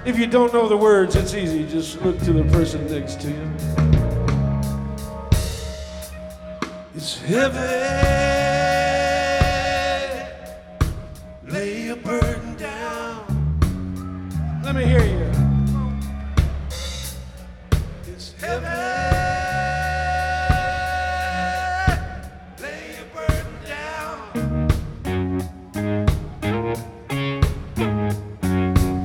If you don't know the words, it's easy. Just look to the person next to you. It's heavy. Lay your burden down. Let me hear you.